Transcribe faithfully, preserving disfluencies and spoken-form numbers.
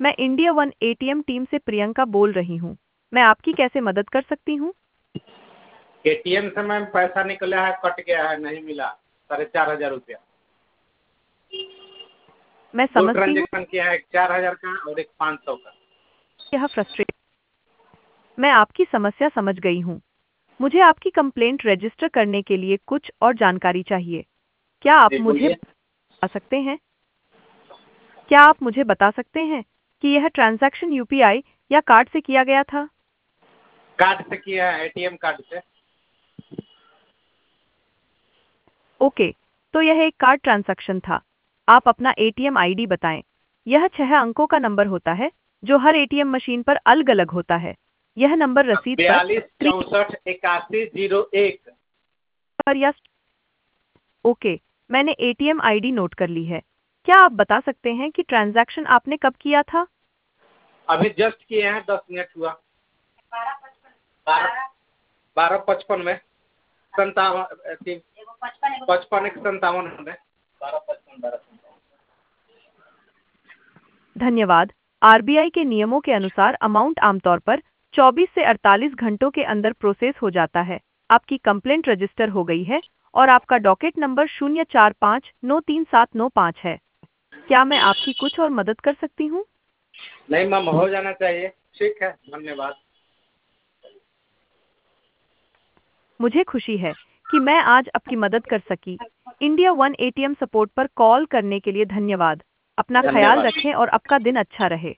मैं India One ATM team से प्रियंका बोल रही हूँ। मैं आपकी कैसे मदद कर सकती हूँ? एटीएम से मैम पैसा निकला है, कट गया है, नहीं मिला साढ़े चार हजार रुपया। मैं दो समझती हूँ ट्रांजेक्शन किया है, एक चार हजार का और एक पाँच सौ का। यह फ्रस्ट्रेट। मैं आपकी समस्या समझ गई हूँ। मुझे आपकी कंप्लेंट रजिस्टर करने के लिए कुछ और जानकारी चाहिए। क्या आप जी मुझे बोलिए। बता सकते हैं क्या आप मुझे बता सकते हैं कि यह ट्रांजैक्शन यूपीआई या कार्ड से किया गया था? कार्ड से किया है, एटीएम कार्ड से। ओके, तो यह एक कार्ड ट्रांजैक्शन था। आप अपना एटीएम आईडी बताएं। यह छह अंकों का नंबर होता है जो हर एटीएम मशीन पर अलग-अलग होता है। यह नंबर रसीद पर बयालीस चौंसठ इक्यासी जीरो एक। पर या ओके, मैंने एटीएम आईडी नोट कर ली है। क्या आप बता सकते हैं कि ट्रांजैक्शन आपने कब किया था? अभी जस्ट किए हैं, दस मिनट हुआ। बारह बारह पचपन में संतावन पचपन एक संतावन में बारह पचपन बारह संतावन। धन्यवाद। आरबीआई के नियमों के अनुसार अमाउंट आमतौर पर चौबीस से अड़तालीस घंटों के अंदर प्रोसेस हो जाता है। आपकी कंप्लेंट रजिस्टर हो गई है और आपका डॉकेट नंबर शून्य चार पाँच नौ तीन सात नौ पाँच है। क्या मैं आपकी कुछ और मदद कर सकती हूँ? नहीं मैम, हो जाना चाहिए। ठीक है, धन्यवाद। मुझे खुशी है कि मैं आज आपकी मदद कर सकी। इंडिया वन एटीएम सपोर्ट पर कॉल करने के लिए धन्यवाद। अपना ख्याल धन्यवाद। रखें और आपका दिन अच्छा रहे।